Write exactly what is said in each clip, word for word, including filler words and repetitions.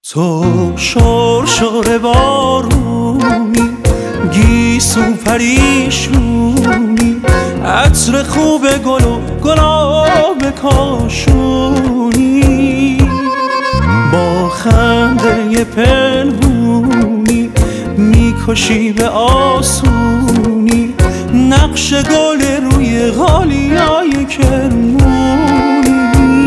تو شور شور بارونی، گیسو پریشونی، عطر خوب گل و گلاب کاشونی، با خنده پنهونی میکشی به آسونی، نقش گل روی غالیای کرمونی.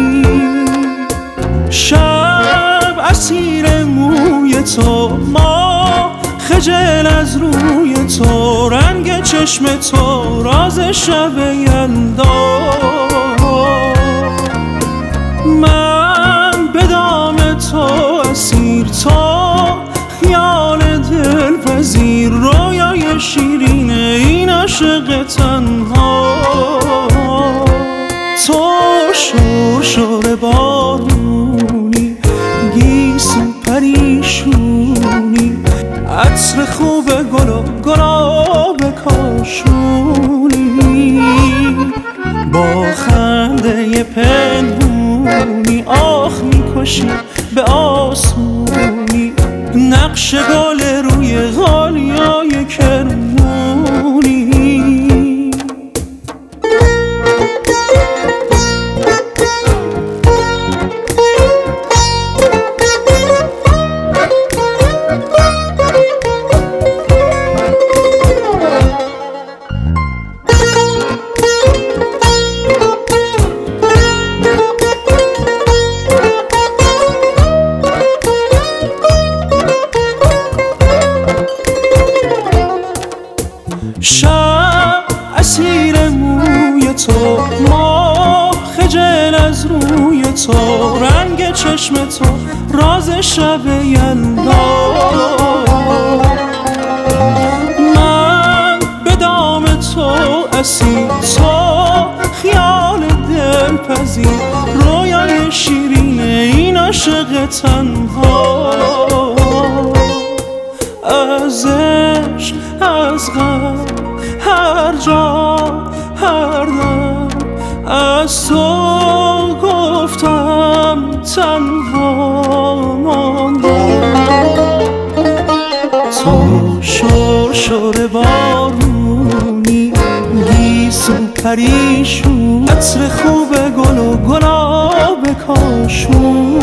شب اسیر موی تو، ما خجل از روی تو، رنگ چشم تو راز شب یلدا. من به دام تو اسیر، تو خیال دلپذیر، رویای شیرین این عاشق تنها. تو شور شور بارونی، گیسو پریشونی، عطر خوب گل و گلاب کاشونی، با خنده پنهونی آخ میکشی به آسونی، نقش گل روی غالیای کرمونی. شب اسیر موی تو، ما خجل از روی تو، رنگ چشم تو راز شب یلدا. من به دام تو اسیر، تو خیال دلپذیر، رویای شیرین این عاشق تنها. از عشق از غم هر جا هر دم، از تو گفتم تنها ماندم. تو شور شور بارونی، گیسو پریشون، عطر خوب گل و گلاب کاشون،